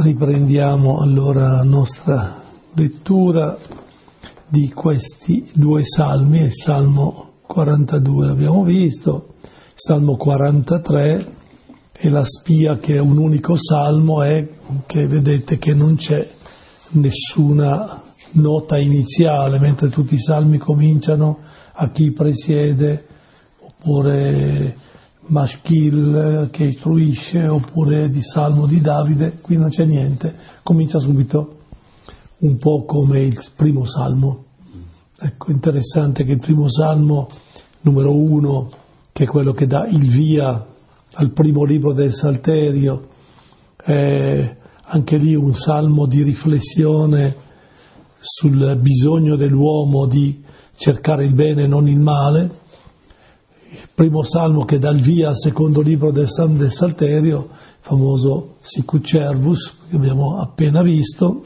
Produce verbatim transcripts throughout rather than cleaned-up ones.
Riprendiamo allora la nostra lettura di questi due salmi. Il Salmo quarantadue l'abbiamo visto, il Salmo quarantatré, e la spia che è un unico salmo è che vedete che non c'è nessuna nota iniziale, mentre tutti i salmi cominciano a chi presiede, oppure Maschil che istruisce, oppure di Salmo di Davide. Qui non c'è niente, comincia subito un po' come il primo salmo. Ecco, interessante che il primo salmo, numero uno, che è quello che dà il via al primo libro del Salterio, è anche lì un salmo di riflessione sul bisogno dell'uomo di cercare il bene e non il male. Il primo salmo che dà il via al secondo libro del, del Salterio, il famoso Sicut Cervus, che abbiamo appena visto,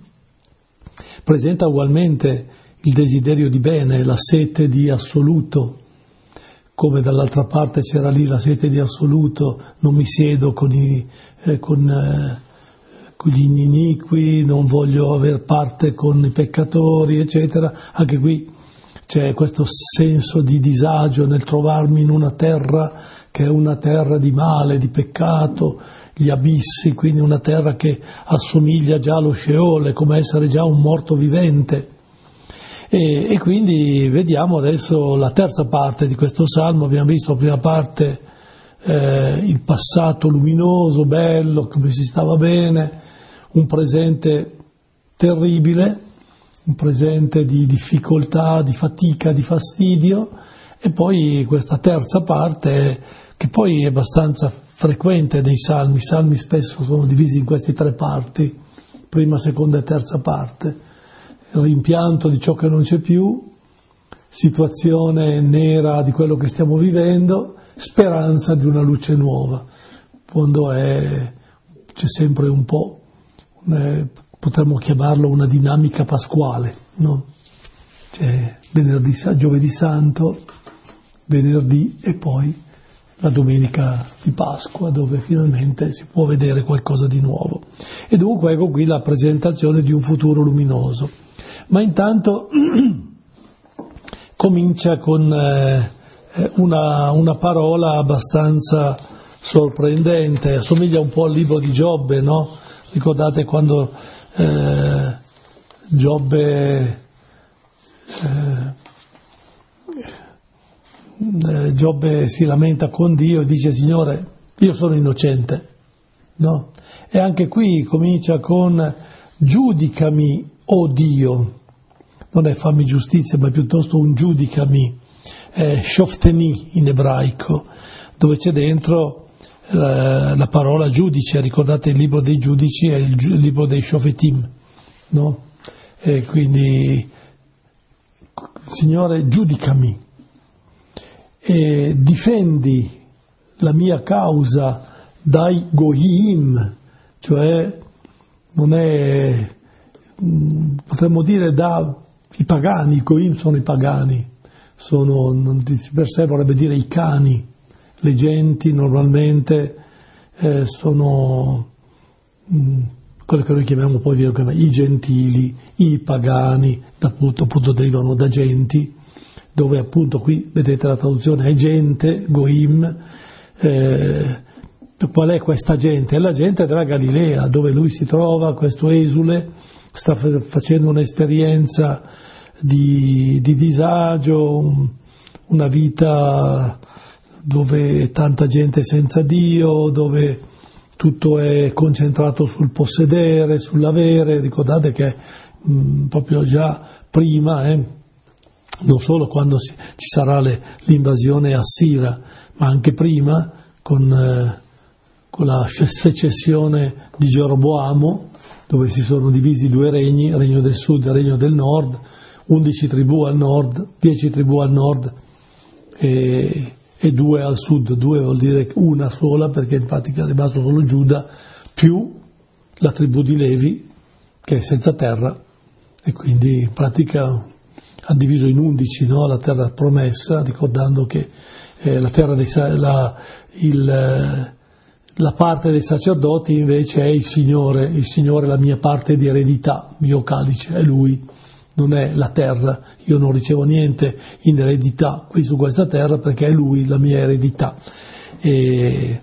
presenta ugualmente il desiderio di bene, la sete di assoluto, come dall'altra parte c'era lì la sete di assoluto: non mi siedo con, i, eh, con, eh, con gli iniqui, non voglio aver parte con i peccatori, eccetera. Anche qui c'è questo senso di disagio nel trovarmi in una terra che è una terra di male, di peccato, gli abissi, quindi una terra che assomiglia già allo Sheol, come essere già un morto vivente. E, e quindi vediamo adesso la terza parte di questo salmo. Abbiamo visto la prima parte, eh, il passato luminoso, bello, come si stava bene, un presente terribile, un presente di difficoltà, di fatica, di fastidio, e poi questa terza parte che poi è abbastanza frequente nei salmi. I salmi spesso sono divisi in queste tre parti, prima, seconda e terza parte: rimpianto di ciò che non c'è più, situazione nera di quello che stiamo vivendo, speranza di una luce nuova. Quando è, c'è sempre un po', eh, potremmo chiamarlo una dinamica pasquale, no? C'è venerdì, giovedì santo, venerdì e poi la domenica di Pasqua, dove finalmente si può vedere qualcosa di nuovo. E dunque ecco qui la presentazione di un futuro luminoso. Ma intanto comincia con eh, una, una parola abbastanza sorprendente, assomiglia un po' al libro di Giobbe, no? Ricordate quando eh, Giobbe eh, Giobbe si lamenta con Dio e dice: Signore, io sono innocente, no? E anche qui comincia con giudicami, o Dio. Non è fammi giustizia, ma è piuttosto un giudicami, è shofteni in ebraico, dove c'è dentro la, la parola giudice. Ricordate, il libro dei giudici è il, il libro dei shofetim, no? E quindi, Signore, giudicami e difendi la mia causa dai goyim, cioè non è, potremmo dire, da i pagani. I goyim sono i pagani, sono, non di per sé vorrebbe dire i cani. Le genti normalmente eh, sono mh, quello che noi chiamiamo poi i gentili, i pagani, appunto, appunto derivano da genti, dove appunto qui vedete la traduzione è gente, goim. Eh, qual è questa gente? È la gente della Galilea, dove lui si trova, questo esule, sta facendo un'esperienza di, di disagio, una vita dove tanta gente senza Dio, dove tutto è concentrato sul possedere, sull'avere. Ricordate che mh, proprio già prima, eh, non solo quando si, ci sarà le, l'invasione assira, ma anche prima con, eh, con la secessione di Geroboamo, dove si sono divisi due regni, il regno del sud e il regno del nord, undici tribù al nord, dieci tribù al nord e, e due al sud. Due vuol dire una sola, perché in pratica è rimasto solo Giuda più la tribù di Levi, che è senza terra, e quindi in pratica ha diviso in undici, no, la terra promessa, ricordando che eh, la terra dei, la, il, La parte dei sacerdoti invece è il Signore, il Signore è la mia parte di eredità, il mio calice, è Lui, non è la terra. Io non ricevo niente in eredità qui su questa terra perché è Lui la mia eredità. E,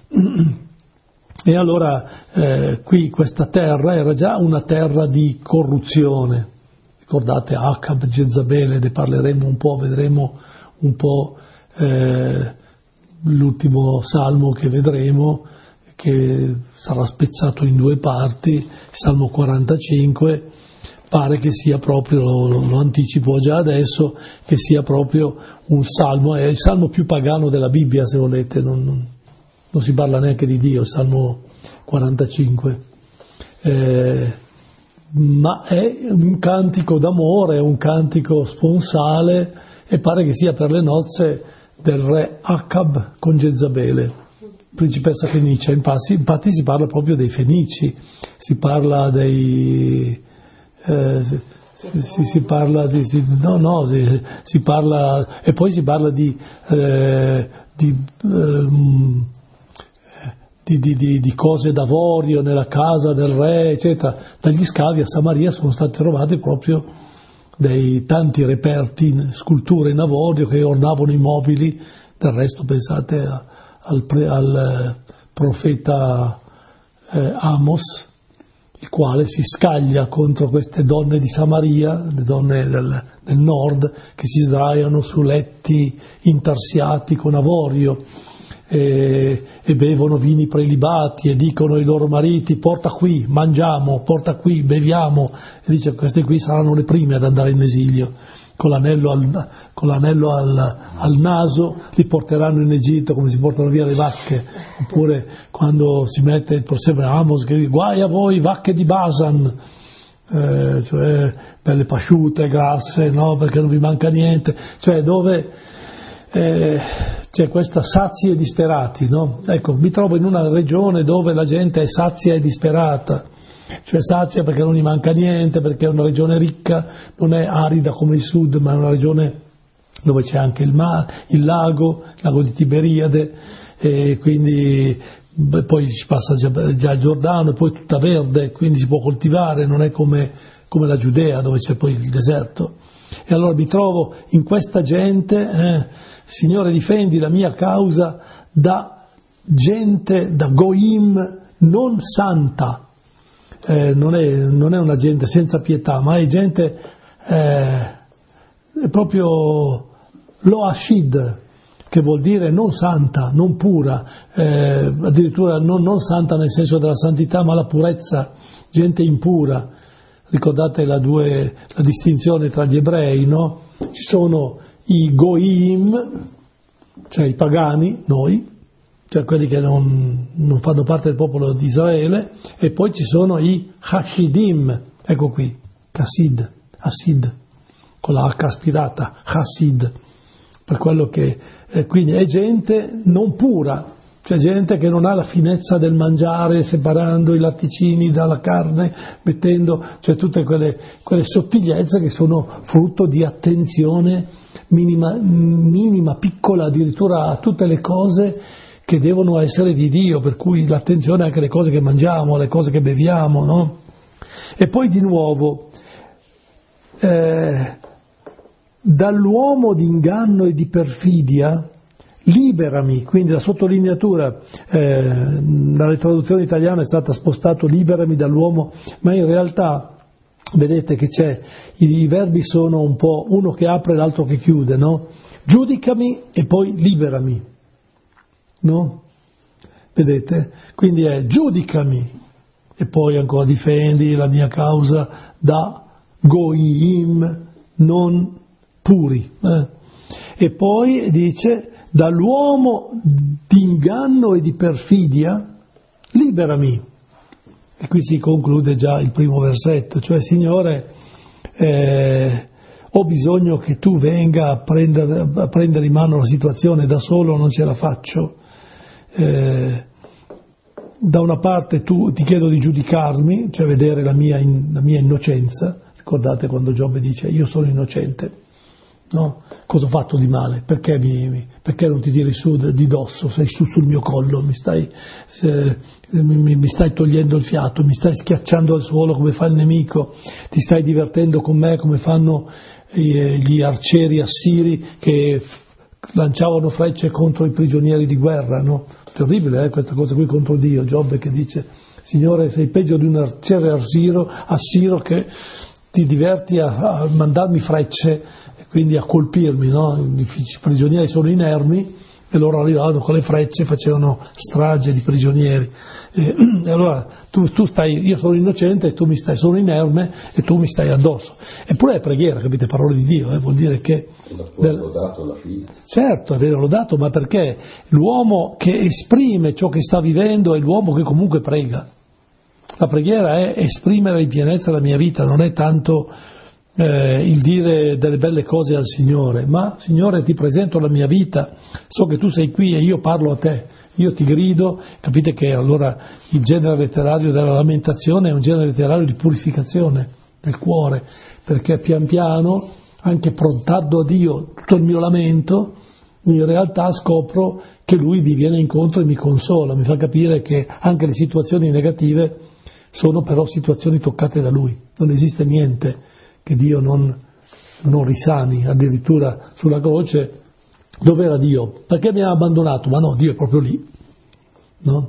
e allora eh, qui questa terra era già una terra di corruzione. Ricordate Acab, Jezabele, ne parleremo un po', vedremo un po' eh, l'ultimo salmo che vedremo, che sarà spezzato in due parti, Salmo quarantacinque, pare che sia proprio, lo, lo anticipo già adesso, che sia proprio un salmo, è il salmo più pagano della Bibbia, se volete, non, non, non si parla neanche di Dio, il Salmo quarantacinque, eh, ma è un cantico d'amore, è un cantico sponsale, e pare che sia per le nozze del re Acab con Jezabele, principessa fenicia. Infatti, infatti si parla proprio dei fenici, si parla dei eh, si, si, si parla di si, no no si, si parla, e poi si parla di eh, di, ehm, di, di, di di cose d'avorio nella casa del re, eccetera. Dagli scavi a Samaria sono stati trovati proprio dei tanti reperti, sculture in avorio che ornavano i mobili. Del resto pensate a, al, al profeta eh, Amos, il quale si scaglia contro queste donne di Samaria, le donne del, del nord, che si sdraiano su letti intarsiati con avorio e, e bevono vini prelibati e dicono ai loro mariti: porta qui, mangiamo, porta qui, beviamo. E dice: queste qui saranno le prime ad andare in esilio, con l'anello al, con l'anello al, al naso li porteranno in Egitto come si portano via le vacche. Oppure quando si mette il prosegue Amos che dice: guai a voi vacche di Basan, eh, cioè belle pasciute, grasse, no, perché non vi manca niente, cioè dove eh, c'è questa sazi e disperati, no? Ecco, mi trovo in una regione dove la gente è sazia e disperata, cioè sazia perché non gli manca niente, perché è una regione ricca, non è arida come il sud, ma è una regione dove c'è anche il mare, il lago, il lago di Tiberiade, e quindi beh, poi si passa già, già il Giordano, e poi tutta verde, quindi si può coltivare, non è come, come la Giudea dove c'è poi il deserto. E allora mi trovo in questa gente, eh, Signore difendi la mia causa da gente, da Goim non santa. Eh, non, è, non è una gente senza pietà, ma è gente eh, è proprio Loashid, che vuol dire non santa, non pura, eh, addirittura non, non santa nel senso della santità, ma la purezza, gente impura. Ricordate la, due, la distinzione tra gli ebrei, no? Ci sono i Goim, cioè i pagani, noi, cioè quelli che non, non fanno parte del popolo di Israele, e poi ci sono i Hasidim, ecco qui, Hasid, Hasid, con la H aspirata, Hasid, per quello che, eh, quindi è gente non pura, cioè gente che non ha la finezza del mangiare, separando i latticini dalla carne, mettendo, cioè tutte quelle, quelle sottigliezze che sono frutto di attenzione minima, minima, piccola, addirittura a tutte le cose che devono essere di Dio, per cui l'attenzione anche alle cose che mangiamo, alle cose che beviamo, no? E poi di nuovo, eh, dall'uomo di inganno e di perfidia liberami, quindi la sottolineatura eh, dalle traduzioni italiane è stata spostato liberami dall'uomo, ma in realtà vedete che c'è, i, i verbi sono un po' uno che apre e l'altro che chiude, no? Giudicami e poi liberami, no? Vedete? Quindi è giudicami e poi ancora difendi la mia causa da goyim non puri, eh? E poi dice dall'uomo di inganno e di perfidia liberami. E qui si conclude già il primo versetto, cioè Signore eh, ho bisogno che tu venga a prendere, a prendere in mano la situazione, da solo non ce la faccio. Eh, da una parte tu ti chiedo di giudicarmi, cioè vedere la mia, in, la mia innocenza. Ricordate quando Giobbe dice io sono innocente, no? Cosa ho fatto di male? Perché, mi, perché non ti tiri su di dosso? Sei su sul mio collo, mi stai, se, mi, mi stai togliendo il fiato, mi stai schiacciando al suolo come fa il nemico, ti stai divertendo con me come fanno gli arcieri assiri che lanciavano frecce contro i prigionieri di guerra, no? Terribile, eh, questa cosa qui contro Dio. Giobbe che dice: Signore, sei peggio di un arciere assiro, assiro che ti diverti a, a mandarmi frecce e quindi a colpirmi, no? I prigionieri sono inermi e loro arrivavano con le frecce, facevano strage di prigionieri. E, e allora tu, tu stai, io sono innocente e tu mi stai, sono inerme e tu mi stai addosso. Eppure è preghiera, capite? Parole di Dio, eh? Vuol dire che del... lodato alla fine. Certo, è vero, lodato, ma perché l'uomo che esprime ciò che sta vivendo è l'uomo che comunque prega. La preghiera è esprimere in pienezza la mia vita, non è tanto eh, il dire delle belle cose al Signore, ma Signore, ti presento la mia vita, so che tu sei qui e io parlo a te, io ti grido. Capite che allora il genere letterario della lamentazione è un genere letterario di purificazione del cuore, perché pian piano, anche prontando a Dio tutto il mio lamento, in realtà scopro che Lui mi viene incontro e mi consola, mi fa capire che anche le situazioni negative sono però situazioni toccate da Lui. Non esiste niente che Dio non, non risani. Addirittura sulla croce, dove era Dio? Perché mi ha abbandonato? Ma no, Dio è proprio lì, no?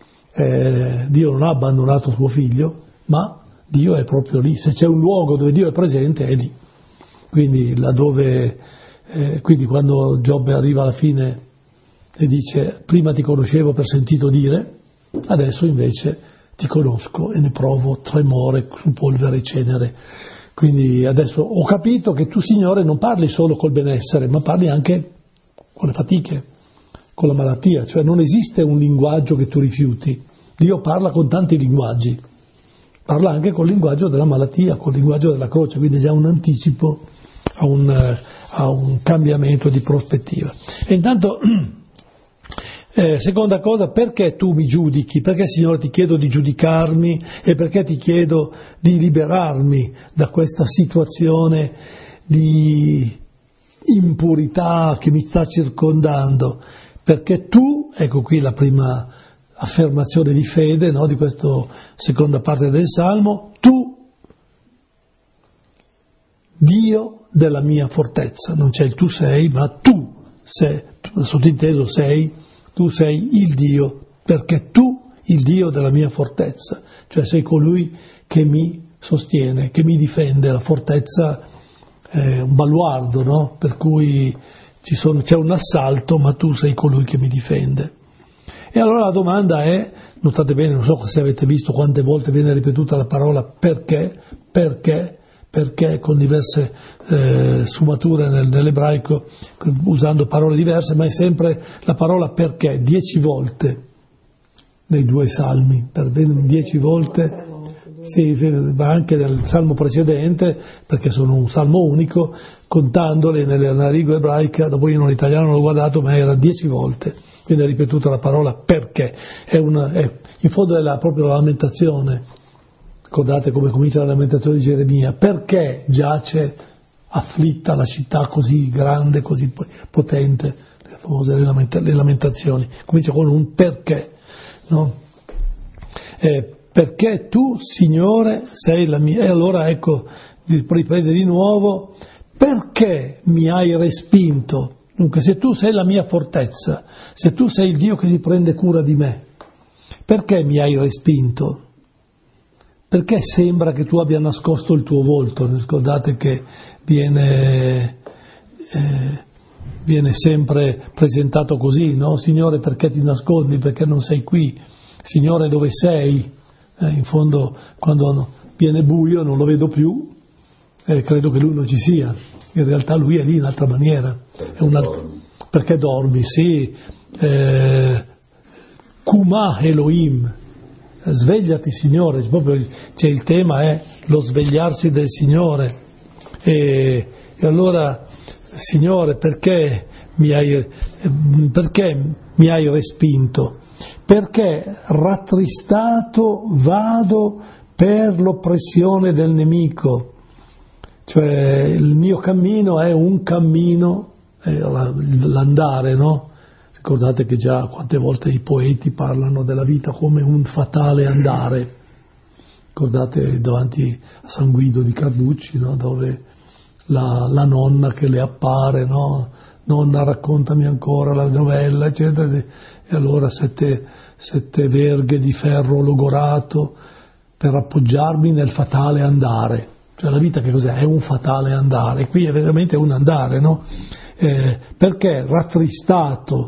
Eh, Dio non ha abbandonato suo figlio, ma Dio è proprio lì. Se c'è un luogo dove Dio è presente, è lì. Quindi laddove, eh, quindi quando Giobbe arriva alla fine e dice: prima ti conoscevo per sentito dire, adesso invece ti conosco e ne provo tremore su polvere e cenere. Quindi adesso ho capito che tu, Signore, non parli solo col benessere, ma parli anche con le fatiche, con la malattia. Cioè non esiste un linguaggio che tu rifiuti. Dio parla con tanti linguaggi, parla anche col linguaggio della malattia, col linguaggio della croce, quindi già un anticipo a un, a un cambiamento di prospettiva. E intanto, eh, seconda cosa, perché tu mi giudichi? Perché, Signore, ti chiedo di giudicarmi e perché ti chiedo di liberarmi da questa situazione di impurità che mi sta circondando? Perché tu, ecco qui la prima affermazione di fede, no, di questa seconda parte del Salmo, tu, Dio della mia fortezza, non c'è il tu sei, ma tu sei, sottinteso sei, tu sei il Dio, perché tu, il Dio della mia fortezza, cioè sei colui che mi sostiene, che mi difende. La fortezza è un baluardo, no? Per cui ci sono, c'è un assalto, ma tu sei colui che mi difende. E allora la domanda è, notate bene, non so se avete visto quante volte viene ripetuta la parola perché, perché, perché con diverse eh, sfumature nel, nell'ebraico, usando parole diverse, ma è sempre la parola perché, dieci volte nei due salmi, per dieci volte, sì, sì, ma anche nel salmo precedente, perché sono un salmo unico, contandole nella, nella lingua ebraica, dopo io in italiano l'ho guardato, ma era dieci volte, quindi è ripetuta la parola perché, è una, è, in fondo è la, proprio la lamentazione. Ricordate come comincia la lamentazione di Geremia: perché giace afflitta la città così grande, così potente, le famose le lamentazioni, comincia con un perché, no? Eh, perché tu, Signore, sei la mia. E allora ecco, riprende di nuovo: perché mi hai respinto? Dunque, se tu sei la mia fortezza, se tu sei il Dio che si prende cura di me, perché mi hai respinto? Perché sembra che tu abbia nascosto il tuo volto? Ricordate che viene, eh, viene sempre presentato così, no? Signore, perché ti nascondi? Perché non sei qui? Signore, dove sei? Eh, in fondo, quando viene buio non lo vedo più, eh, credo che Lui non ci sia. In realtà Lui è lì in un'altra maniera. Perché, è un altro... dormi. perché dormi, sì. Eh, Kuma Elohim. Svegliati, Signore, proprio c'è il tema, è lo svegliarsi del Signore. E, e allora, Signore, perché mi hai, perché mi hai respinto? Perché rattristato vado per l'oppressione del nemico, Cioè il mio cammino è un cammino, è l'andare, no? Ricordate che già quante volte i poeti parlano della vita come un fatale andare. Ricordate davanti a San Guido di Carducci, no? Dove la, la nonna che le appare, no? Nonna, raccontami ancora la novella, eccetera. E allora sette, sette verghe di ferro logorato per appoggiarmi nel fatale andare. Cioè la vita che cos'è? È un fatale andare. Qui è veramente un andare, no? Eh, perché rattristato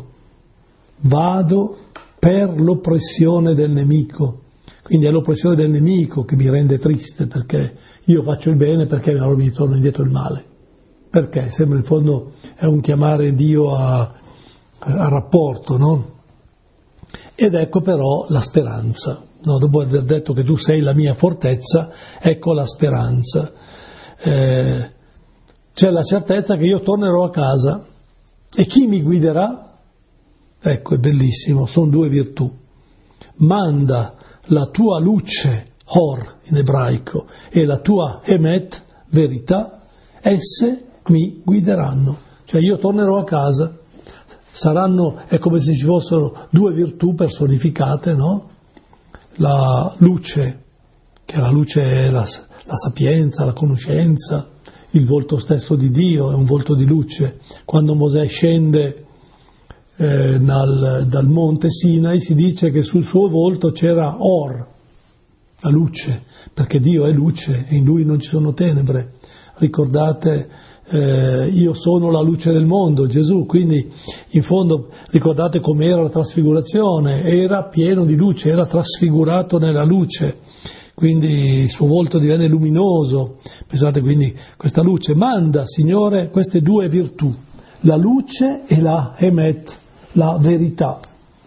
vado per l'oppressione del nemico. Quindi è l'oppressione del nemico che mi rende triste, perché io faccio il bene, perché allora mi torna indietro il male. Perché? Sembra in fondo è un chiamare Dio a, a rapporto, no? Ed ecco però la speranza, no? Dopo aver detto che tu sei la mia fortezza, ecco la speranza. Eh, c'è la certezza che io tornerò a casa e chi mi guiderà? Ecco, è bellissimo, sono due virtù. Manda la tua luce, Or in ebraico, e la tua Emet, verità, esse mi guideranno. Cioè io tornerò a casa, saranno, è come se ci fossero due virtù personificate, no? La luce, che la luce è la, la sapienza, la conoscenza, il volto stesso di Dio, è un volto di luce. Quando Mosè scende eh, dal, dal monte Sinai si dice che sul suo volto c'era Or, la luce, perché Dio è luce e in Lui non ci sono tenebre. Ricordate, eh, io sono la luce del mondo, Gesù, quindi in fondo ricordate com'era la trasfigurazione, era pieno di luce, era trasfigurato nella luce, quindi il suo volto divenne luminoso. Pensate quindi questa luce manda, Signore, queste due virtù, la luce e la Emet, la verità.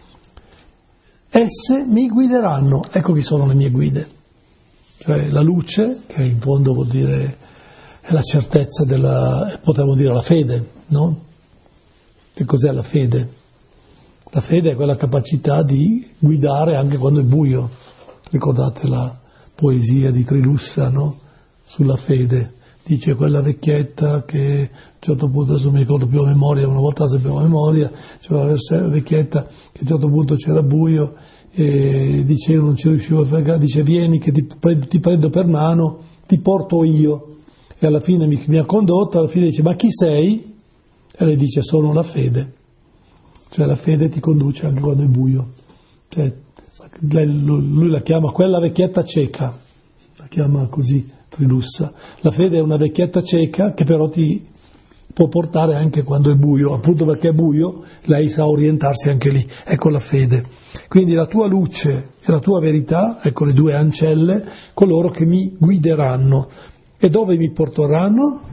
Esse mi guideranno, ecco chi sono le mie guide. Cioè la luce, che in fondo vuol dire è la certezza della, potremmo dire la fede, no? Che cos'è la fede? La fede è quella capacità di guidare anche quando è buio. Ricordate la poesia di Trilussa, no? Sulla fede. Dice quella vecchietta che a un certo punto, adesso mi ricordo più a memoria, una volta la sapevo a memoria, c'era la vecchietta che a un certo punto c'era buio e dice io non ci riuscivo a fare, dice vieni che ti prendo, ti prendo per mano, ti porto io. E alla fine mi, mi ha condotto, alla fine dice ma chi sei? E lei dice sono la fede. Cioè la fede ti conduce anche quando è buio. Cioè, lei, lui la chiama quella vecchietta cieca, la chiama così Trilussa. La fede è una vecchietta cieca che però ti può portare anche quando è buio, appunto perché è buio, lei sa orientarsi anche lì. Ecco la fede. Quindi la tua luce e la tua verità, ecco le due ancelle, coloro che mi guideranno. E dove mi porteranno?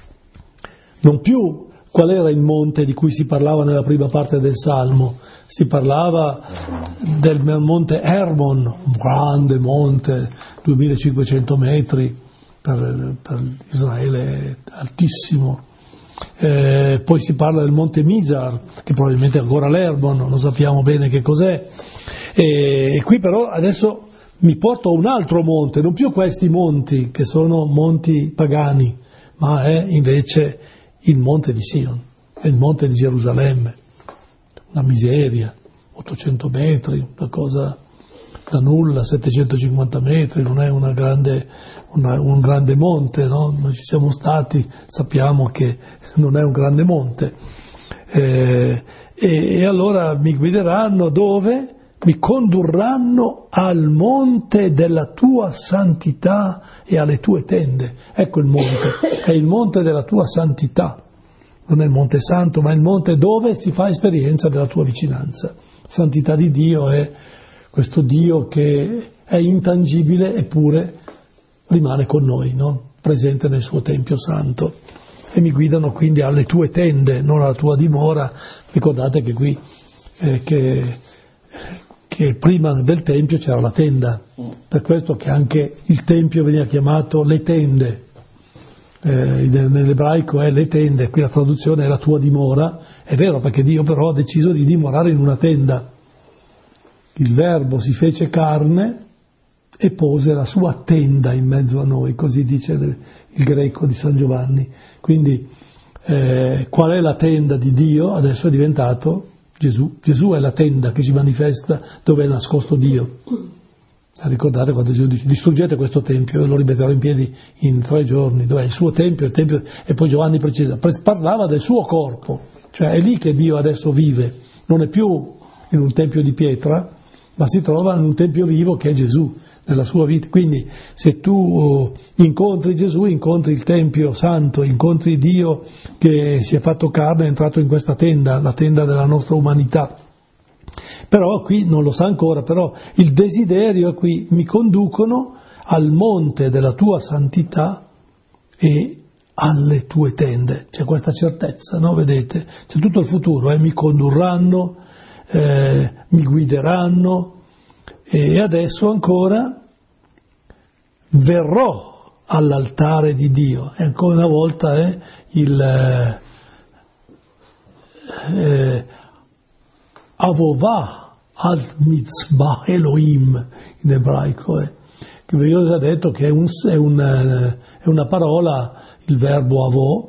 Non più qual era il monte di cui si parlava nella prima parte del Salmo, si parlava del monte Hermon, un grande monte, duemilacinquecento metri, per, per Israele altissimo. Eh, poi si parla del monte Mizar, che probabilmente è ancora l'Hermon, non sappiamo bene che cos'è. E, e qui però adesso mi porto a un altro monte, non più questi monti che sono monti pagani, ma è invece il monte di Sion, è il monte di Gerusalemme, una miseria, ottocento metri, una cosa da nulla, settecentocinquanta metri, non è una grande, una, un grande monte, no? Noi ci siamo stati, sappiamo che non è un grande monte. Eh, e, e allora mi guideranno dove? Mi condurranno al monte della tua santità e alle tue tende. Ecco il monte, è il monte della tua santità. Non è il monte santo, ma è il monte dove si fa esperienza della tua vicinanza. Santità di Dio è questo Dio che è intangibile eppure rimane con noi, no? Presente nel suo Tempio Santo. E mi guidano quindi alle tue tende, non alla tua dimora. Ricordate che qui, eh, che... che prima del Tempio c'era la tenda, per questo che anche il Tempio veniva chiamato le tende, eh, nell'ebraico è le tende, qui la traduzione è la tua dimora, è vero perché Dio però ha deciso di dimorare in una tenda, il Verbo si fece carne e pose la sua tenda in mezzo a noi, così dice il greco di San Giovanni. Quindi eh, qual è la tenda di Dio? Adesso è diventato Gesù. Gesù è la tenda che si manifesta dove è nascosto Dio. Ricordate quando Gesù dice: distruggete questo tempio e lo rimetterò in piedi in tre giorni. Dov'è il suo tempio? Il tempio. E poi Giovanni precisa, parlava del suo corpo, cioè è lì che Dio adesso vive, non è più in un tempio di pietra, ma si trova in un tempio vivo che è Gesù nella sua vita. Quindi se tu incontri Gesù, incontri il Tempio Santo, incontri Dio che si è fatto carne, è entrato in questa tenda, la tenda della nostra umanità. Però qui non lo sa ancora, però il desiderio è qui: mi conducono al monte della tua santità e alle tue tende. C'è questa certezza, no? Vedete? C'è tutto il futuro, eh? Mi condurranno, eh, mi guideranno. E adesso ancora verrò all'altare di Dio. E ancora una volta è il eh, eh, avovà al mitzvah Elohim in ebraico, eh, che vi ho già detto che è, un, è, un, è una parola, il verbo avò,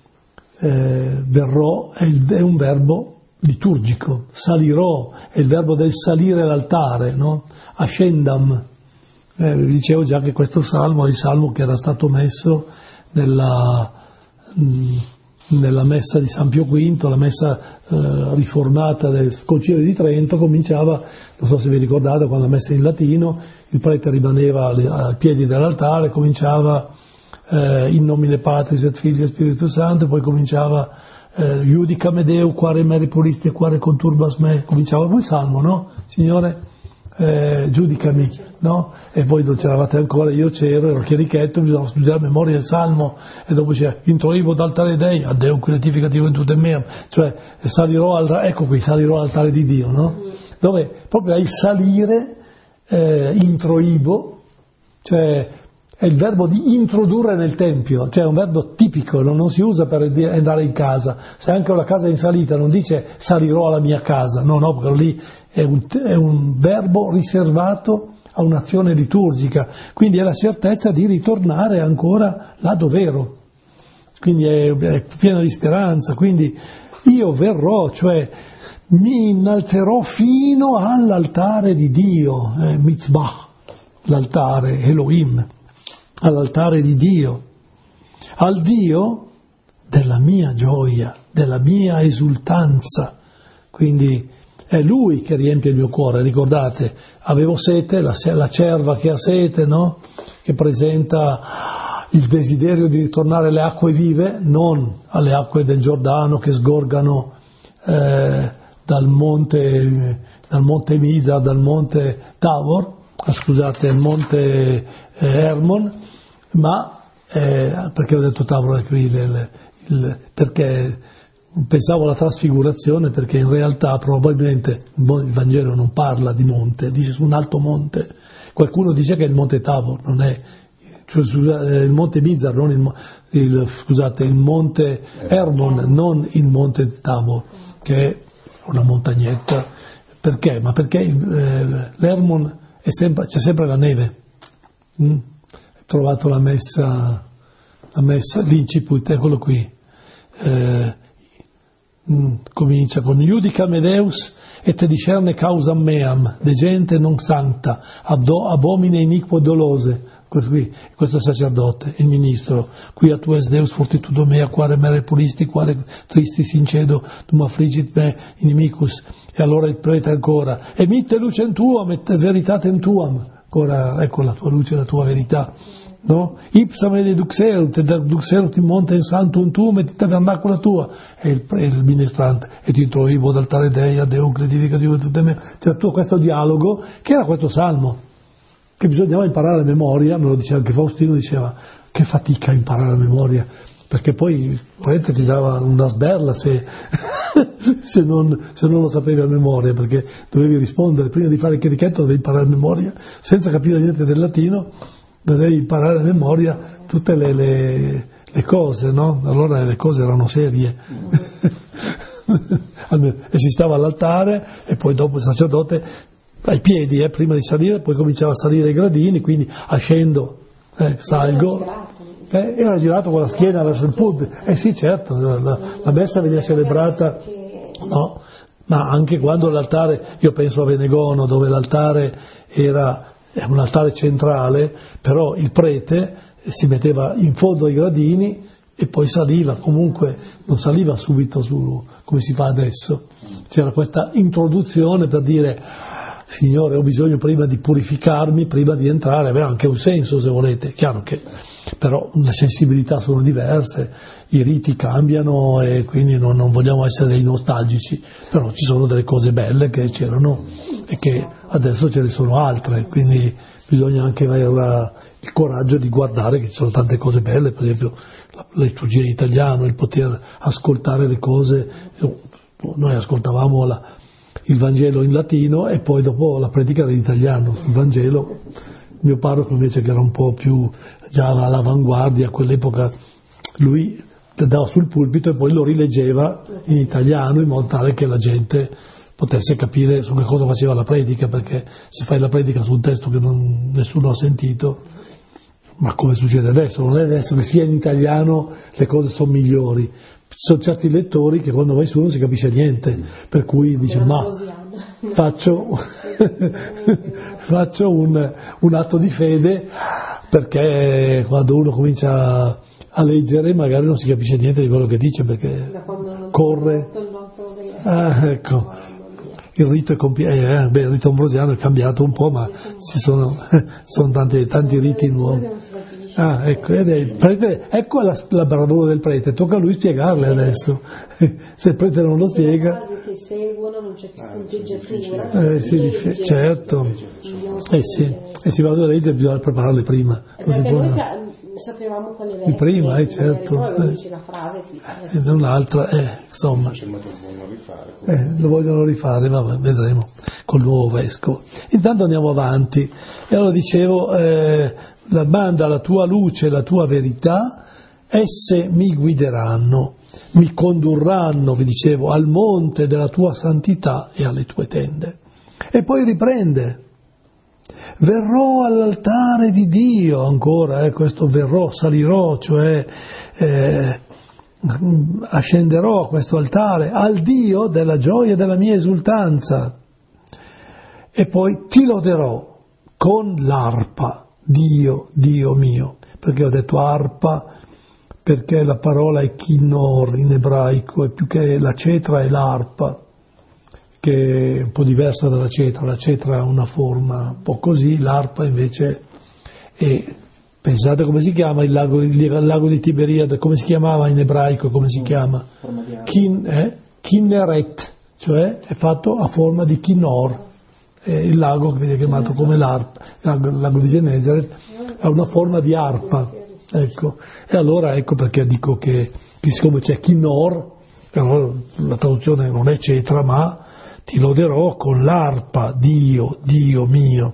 eh, verrò, è, il, è un verbo liturgico. Salirò è il verbo del salire all'altare, no? Ascendam. Eh, vi dicevo già che questo salmo è il salmo che era stato messo nella, mh, nella messa di San Pio quinto, la messa eh, riformata del Concilio di Trento. Cominciava, non so se vi ricordate, quando la messa in latino, il prete rimaneva ai piedi dell'altare, cominciava eh, in nomine Patris et Filii et Spiritus Sancti, poi cominciava eh, Iudicam Deo, quare meri puristi e quare conturbas me, cominciava quel salmo, no? Signore, eh, giudicami, no? E poi non c'eravate ancora, io c'ero, ero chierichetto, bisogna studiare a memoria il salmo, e dopo c'è introivo d'altare Dei, a Deo quinetificativo in tutte meam, cioè salirò al, ecco qui, salirò all'altare di Dio, no? Dove proprio il salire, eh, introibo, cioè è il verbo di introdurre nel tempio, cioè è un verbo tipico, non, non si usa per andare in casa. Se anche una casa è in salita non dice salirò alla mia casa, no, no, perché lì è un, è un verbo riservato a un'azione liturgica, quindi è la certezza di ritornare ancora là dov'ero, quindi è, è piena di speranza. Quindi io verrò, cioè mi innalzerò fino all'altare di Dio, eh, mitzvah, l'altare Elohim, all'altare di Dio, al Dio della mia gioia, della mia esultanza. Quindi è Lui che riempie il mio cuore. Ricordate, avevo sete, la, la cerva che ha sete, no? Che presenta il desiderio di ritornare alle acque vive, non alle acque del Giordano che sgorgano eh, dal monte, dal monte Mizar, dal monte Tabor, scusate, il monte eh, Hermon, ma eh, perché ho detto Tabor qui il, il, perché pensavo alla trasfigurazione, perché in realtà probabilmente il Vangelo non parla di monte, dice su un alto monte. Qualcuno dice che è il monte Tabor, non è, cioè, il monte Mizar, non il, il, scusate, il monte Hermon, non il monte Tabor, che è una montagnetta. Perché? Ma perché eh, l'Hermon è sempre, c'è sempre la neve. Mm? Ho trovato la messa, la messa, l'inciput, eccolo qui. Eh, mm, comincia con Iudicam Deus et discerne causam meam, de gente non sancta, abdo, abomine iniquo dolose. Questo qui, questo sacerdote, il ministro, qui a tu es Deus fortitudo mea, quare mere puristi, quare tristi sincedo, dum affligit me inimicus. E allora il prete ancora, emitte lucem tuam et veritatem tuam, ancora ecco la tua luce, la tua verità, no? Ipsam ed eduxerunt, ed eduxerunt in montem santum tuum et tabernacula tua, e il, il ministrante, e ti introivo d'altare Dei, a Deo credificativo tutte me. C'era tutto questo dialogo, che era questo salmo, che bisognava imparare a memoria. Me lo diceva anche Faustino, diceva che fatica a imparare a memoria, perché poi il prete ti dava una sberla se, se, non, se non lo sapevi a memoria, perché dovevi rispondere prima di fare il chierichetto, dovevi imparare a memoria senza capire niente del latino, dovevi imparare a memoria tutte le, le, le cose, no? Allora le cose erano serie. E si stava all'altare e poi dopo il sacerdote ai piedi, eh, prima di salire, poi cominciava a salire i gradini, quindi ascendo, eh, salgo, eh, era girato con la schiena verso il pulpito, eh sì certo, la, la, la messa veniva celebrata, no, ma anche quando l'altare, io penso a Venegono, dove l'altare era è un altare centrale, però il prete si metteva in fondo ai gradini e poi saliva, comunque non saliva subito su, come si fa adesso. C'era questa introduzione per dire: Signore, ho bisogno prima di purificarmi, prima di entrare. Aveva anche un senso, se volete. Chiaro che però le sensibilità sono diverse, i riti cambiano e quindi non, non vogliamo essere dei nostalgici, però ci sono delle cose belle che c'erano e che adesso ce ne sono altre, quindi bisogna anche avere la, il coraggio di guardare che ci sono tante cose belle, per esempio la, la liturgia in italiano, il poter ascoltare le cose. Noi ascoltavamo la, il Vangelo in latino e poi dopo la predica in italiano, il Vangelo. Il mio parroco invece, che era un po' più già all'avanguardia a quell'epoca, lui andava sul pulpito e poi lo rileggeva in italiano in modo tale che la gente potesse capire su che cosa faceva la predica, perché se fai la predica su un testo che non, nessuno ha sentito, ma come succede adesso, non è adesso che sia in italiano le cose sono migliori. Ci sono certi lettori che quando vai su non si capisce niente, per cui dice ma faccio, faccio un, un atto di fede, perché quando uno comincia a leggere magari non si capisce niente di quello che dice, perché corre. Ah, ecco. Il rito è compi- eh, beh, il rito ambrosiano è cambiato un po', ma ci sono, sono tanti, tanti riti nuovi. Ah, ecco, ed è il prete, ecco la, la bravura del prete, tocca a lui spiegarle adesso. Se il prete non lo spiega, che seguono, non c'è punteggiatura, eh, sì, legge, certo, eh sì, e si va a leggere, bisogna prepararle prima. Perché noi sapevamo quali erano di prima, eh, certo, poi dice la frase e non l'altra, eh, insomma, eh, lo vogliono rifare, vabbè, vedremo col nuovo vescovo. Intanto andiamo avanti, e allora dicevo, eh, la banda, la tua luce, la tua verità, esse mi guideranno, mi condurranno, vi dicevo, al monte della tua santità e alle tue tende. E poi riprende: verrò all'altare di Dio, ancora, eh, questo verrò, salirò, cioè eh, ascenderò a questo altare, al Dio della gioia e della mia esultanza, e poi ti loderò con l'arpa, Dio, Dio mio. Perché ho detto arpa? Perché la parola è kinnor in ebraico, e più che la cetra è l'arpa, che è un po' diversa dalla cetra. La cetra ha una forma un po' così, l'arpa invece è, pensate come si chiama il lago, il lago di Tiberiade, come si chiamava in ebraico, come si chiama? Kin, eh? Kinneret, cioè è fatto a forma di Kinnor, eh, il lago che viene chiamato come l'arpa, il lago di Genesaret ha una forma di arpa, ecco, e allora ecco perché dico che, che siccome c'è Kinnor, allora la traduzione non è cetra, ma ti loderò con l'arpa, Dio, Dio mio.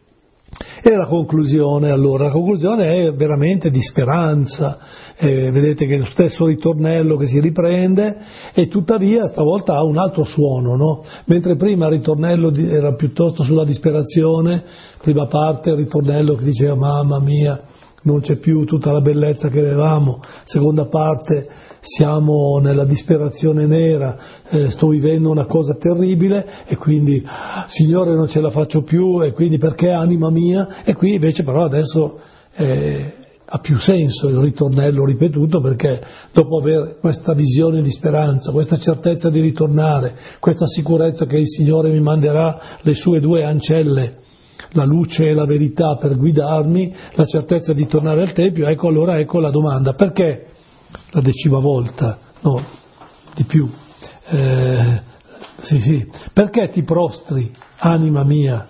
E la conclusione, allora, la conclusione è veramente di speranza, eh, vedete che è lo stesso ritornello che si riprende, e tuttavia stavolta ha un altro suono, no? Mentre prima il ritornello era piuttosto sulla disperazione, prima parte il ritornello che diceva mamma mia, non c'è più tutta la bellezza che avevamo, seconda parte siamo nella disperazione nera, eh, sto vivendo una cosa terribile e quindi Signore non ce la faccio più, e quindi perché anima mia? E qui invece però adesso eh, ha più senso il ritornello ripetuto, perché dopo aver questa visione di speranza, questa certezza di ritornare, questa sicurezza che il Signore mi manderà le sue due ancelle, la luce e la verità per guidarmi, la certezza di tornare al Tempio, ecco allora ecco la domanda: perché la decima volta, no, di più, eh, sì sì, perché ti prostri, anima mia,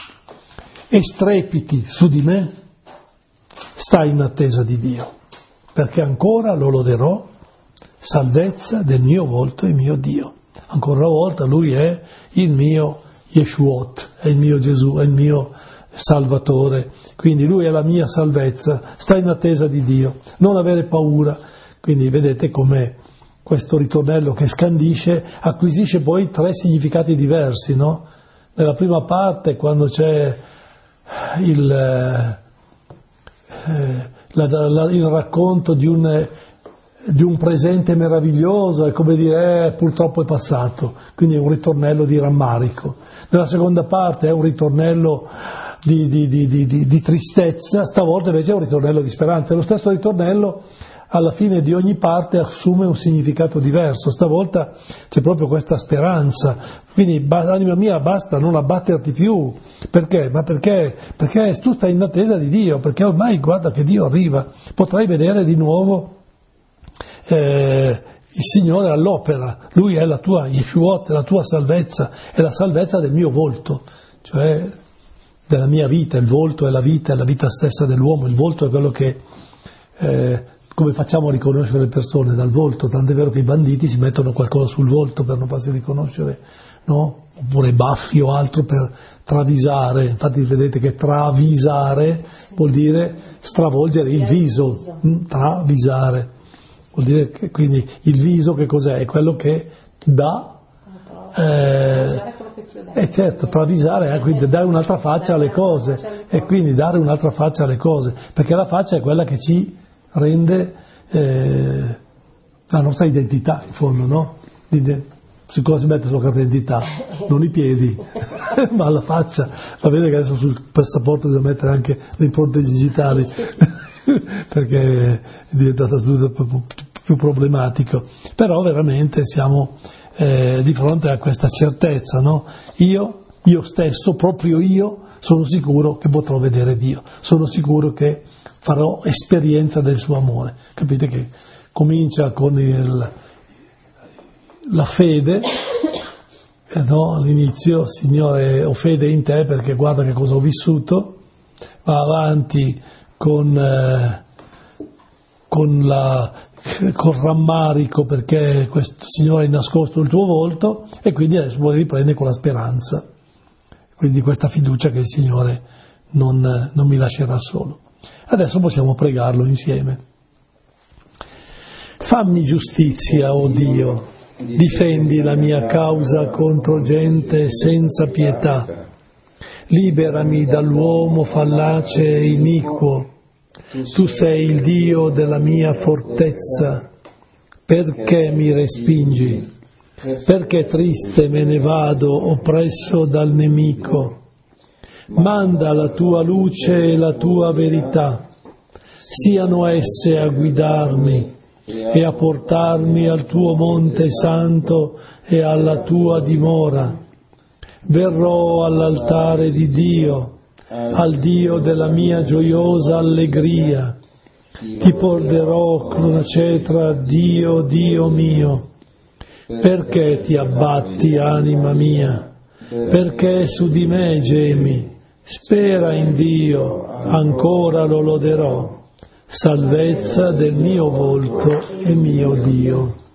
e strepiti su di me? Stai in attesa di Dio, perché ancora lo loderò, salvezza del mio volto e mio Dio. Ancora una volta Lui è il mio Yeshuot, è il mio Gesù, è il mio Salvatore, quindi Lui è la mia salvezza. Stai in attesa di Dio, non avere paura. Quindi vedete come questo ritornello che scandisce acquisisce poi tre significati diversi, no? nella prima parte, quando c'è il, eh, la, la, il racconto di un, di un presente meraviglioso, è come dire, eh, purtroppo è passato, quindi è un ritornello di rammarico. Nella seconda parte è un ritornello di, di, di, di, di, di tristezza, stavolta invece è un ritornello di speranza. Lo stesso ritornello alla fine di ogni parte assume un significato diverso, stavolta c'è proprio questa speranza, quindi anima mia basta non abbatterti più, perché? Ma perché? Perché tu stai in attesa di Dio, perché ormai guarda che Dio arriva, potrai vedere di nuovo eh, il Signore all'opera, Lui è la tua Yeshuot, è la tua salvezza, è la salvezza del mio volto, cioè della mia vita. Il volto è la vita, è la vita stessa dell'uomo, il volto è quello che... Eh, come facciamo a riconoscere le persone? Dal volto, tant'è vero che i banditi si mettono qualcosa sul volto per non farsi riconoscere, no? Oppure baffi o altro per travisare, infatti vedete che travisare vuol dire stravolgere il viso, travisare, vuol dire che quindi il viso che cos'è? È quello che dà, eh, eh certo, travisare è quindi dare un'altra faccia alle cose, e quindi dare un'altra faccia alle cose, perché la faccia è quella che ci rende eh, la nostra identità, in fondo, no? Su cosa si mette sulla carta d'identità? Non i piedi, ma la faccia. Ma vede che adesso sul passaporto bisogna mettere anche le impronte digitali, perché è diventata più, più problematico. Però veramente siamo eh, di fronte a questa certezza, no? Io, io stesso, proprio io, sono sicuro che potrò vedere Dio, sono sicuro che farò esperienza del suo amore. Capite che comincia con il, la fede, eh no? All'inizio, Signore, ho fede in te perché guarda che cosa ho vissuto, va avanti con, eh, con, la, con rammarico perché questo Signore ha nascosto il tuo volto, e quindi adesso vuole riprendere con la speranza, quindi questa fiducia che il Signore non, non mi lascerà solo. Adesso possiamo pregarlo insieme. Fammi giustizia, o oh Dio, difendi la mia causa contro gente senza pietà, liberami dall'uomo fallace e iniquo, tu sei il Dio della mia fortezza, perché mi respingi? Perché triste me ne vado, oppresso dal nemico? Manda la tua luce e la tua verità, siano esse a guidarmi e a portarmi al tuo monte santo e alla tua dimora. Verrò all'altare di Dio, al Dio della mia gioiosa allegria. Ti porterò con una cetra, Dio, Dio mio. Perché ti abbatti, anima mia? Perché su di me gemi? Spera in Dio, ancora lo loderò, salvezza del mio volto e mio Dio.